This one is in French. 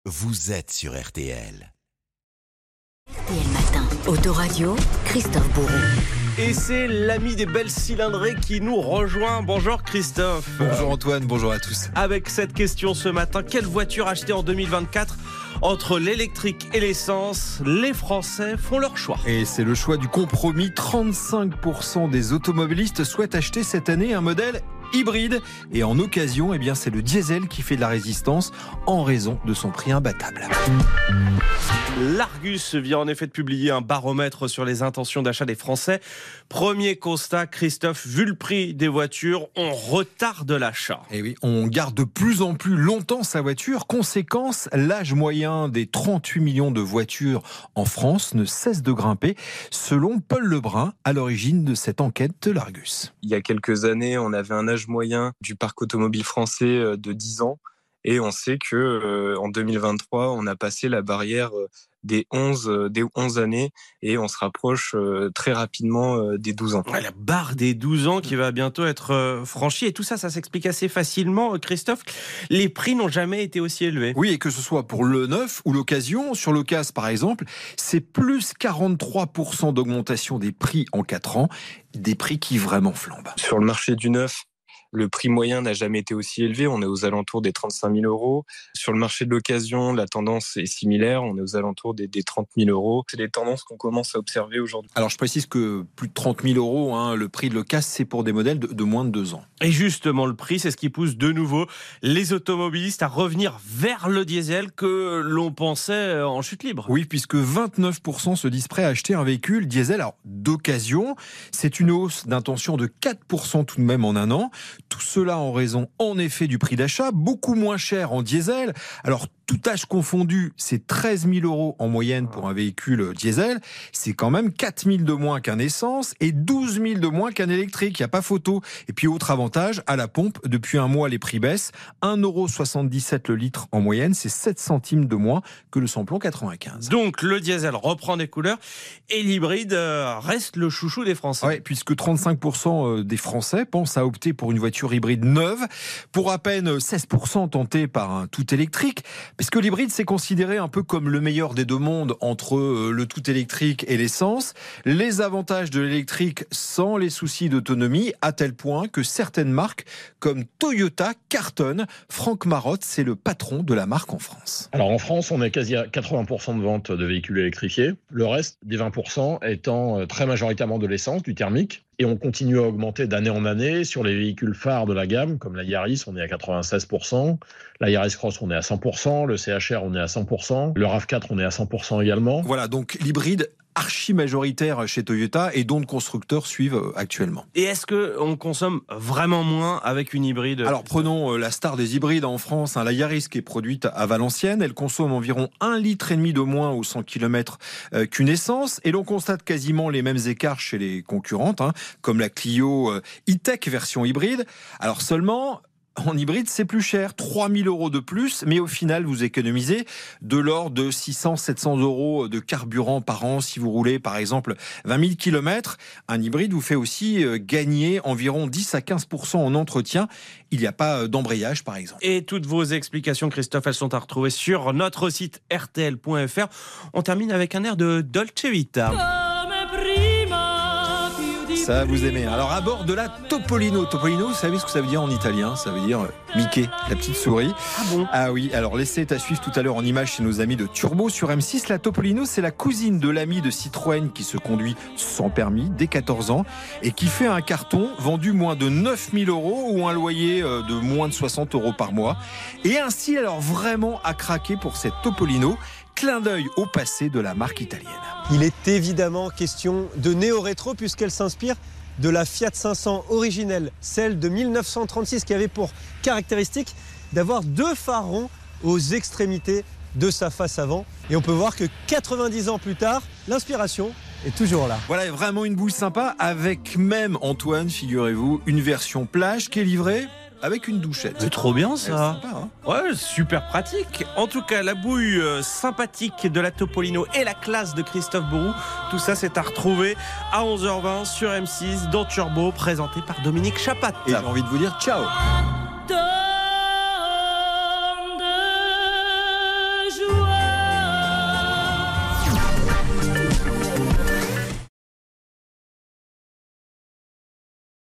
Vous êtes sur RTL. RTL Matin, Autoradio, Christophe Bourreau. Et c'est l'ami des belles cylindrées qui nous rejoint. Bonjour Christophe. Bonjour Antoine, bonjour à tous. Avec cette question ce matin, quelle voiture acheter en 2024 ? Entre l'électrique et l'essence, les Français font leur choix. Et c'est le choix du compromis. 35% des automobilistes souhaitent acheter cette année un modèle hybride. Et en occasion, c'est le diesel qui fait de la résistance en raison de son prix imbattable. L'Argus vient en effet de publier un baromètre sur les intentions d'achat des Français. Premier constat, Christophe, vu le prix des voitures, on retarde l'achat. Et oui, on garde de plus en plus longtemps sa voiture. Conséquence, l'âge moyen des 38 millions de voitures en France ne cesse de grimper, selon Paul Lebrun, à l'origine de cette enquête de l'Argus. Il y a quelques années, on avait un âge moyen du parc automobile français de 10 ans. Et on sait que en 2023, on a passé la barrière des 11 années et on se rapproche très rapidement des 12 ans. Ouais, la barre des 12 ans qui va bientôt être franchie. Et tout ça, ça s'explique assez facilement. Christophe, les prix n'ont jamais été aussi élevés. Oui, et que ce soit pour le neuf ou l'occasion. Sur l'occasion, par exemple, c'est plus 43% d'augmentation des prix en 4 ans. Des prix qui vraiment flambent. Sur le marché du neuf, le prix moyen n'a jamais été aussi élevé, on est aux alentours des 35 000 euros. Sur le marché de l'occasion, la tendance est similaire, on est aux alentours des 30 000 euros. C'est des tendances qu'on commence à observer aujourd'hui. Alors je précise que plus de 30 000 euros, le prix de l'occasion, c'est pour des modèles de moins de 2 ans. Et justement, le prix, c'est ce qui pousse de nouveau les automobilistes à revenir vers le diesel que l'on pensait en chute libre. Oui, puisque 29% se disent prêts à acheter un véhicule diesel d'occasion. C'est une hausse d'intention de 4% tout de même en un an. Tout cela en raison, en effet, du prix d'achat, beaucoup moins cher en diesel. Alors, tout âge confondu, c'est 13 000 euros en moyenne pour un véhicule diesel. C'est quand même 4 000 de moins qu'un essence et 12 000 de moins qu'un électrique. Il n'y a pas photo. Et puis, autre avantage, à la pompe, depuis un mois, les prix baissent. 1,77 € le litre en moyenne, c'est 7 centimes de moins que le samplon 95. Donc, le diesel reprend des couleurs et l'hybride reste le chouchou des Français. Oui, puisque 35% des Français pensent à opter pour une voiture hybride neuve, pour à peine 16% tentés par un tout électrique. Parce que l'hybride, c'est considéré un peu comme le meilleur des deux mondes entre le tout électrique et l'essence. Les avantages de l'électrique sans les soucis d'autonomie, à tel point que certaines marques comme Toyota cartonnent. Franck Marotte, c'est le patron de la marque en France. Alors en France, on est quasi à 80% de ventes de véhicules électrifiés. Le reste des 20% étant très majoritairement de l'essence, du thermique. Et on continue à augmenter d'année en année. Sur les véhicules phares de la gamme, comme la Yaris, on est à 96%. La Yaris Cross, on est à 100%. Le CHR, on est à 100%. Le RAV4, on est à 100% également. Voilà, donc l'hybride archi majoritaire chez Toyota et dont de constructeurs suivent actuellement. Et est-ce qu'on consomme vraiment moins avec une hybride ? Alors prenons la star des hybrides en France, la Yaris qui est produite à Valenciennes. Elle consomme environ 1,5 litre de moins aux 100 km qu'une essence. Et l'on constate quasiment les mêmes écarts chez les concurrentes, comme la Clio E-Tech version hybride. Alors seulement, en hybride, c'est plus cher, 3 000 euros de plus, mais au final, vous économisez de l'ordre de 600-700 euros de carburant par an si vous roulez, par exemple, 20 000 km. Un hybride vous fait aussi gagner environ 10 à 15% en entretien. Il n'y a pas d'embrayage, par exemple. Et toutes vos explications, Christophe, elles sont à retrouver sur notre site rtl.fr. On termine avec un air de Dolce Vita. Ça, vous aimez. Alors, à bord de la Topolino. Topolino, vous savez ce que ça veut dire en italien ? Ça veut dire Mickey, la petite souris. Ah bon ? Ah oui, alors l'essai est à suivre tout à l'heure en image chez nos amis de Turbo sur M6. La Topolino, c'est la cousine de l'ami de Citroën qui se conduit sans permis dès 14 ans et qui fait un carton vendu moins de 9 000 euros ou un loyer de moins de 60 euros par mois. Et ainsi, alors vraiment à craquer pour cette Topolino. Clin d'œil au passé de la marque italienne. Il est évidemment question de néo-rétro puisqu'elle s'inspire de la Fiat 500 originelle, celle de 1936 qui avait pour caractéristique d'avoir 2 phares ronds aux extrémités de sa face avant. Et on peut voir que 90 ans plus tard, l'inspiration est toujours là. Voilà, vraiment une bouille sympa avec même, Antoine, figurez-vous, une version plage qui est livrée avec une douchette. C'est trop bien ça. C'est sympa, Ouais, super pratique. En tout cas, la bouille sympathique de la Topolino et la classe de Christophe Bourreau, tout ça c'est à retrouver à 11h20 sur M6 dans Turbo, présenté par Dominique Chapat. Et j'ai envie de vous dire ciao.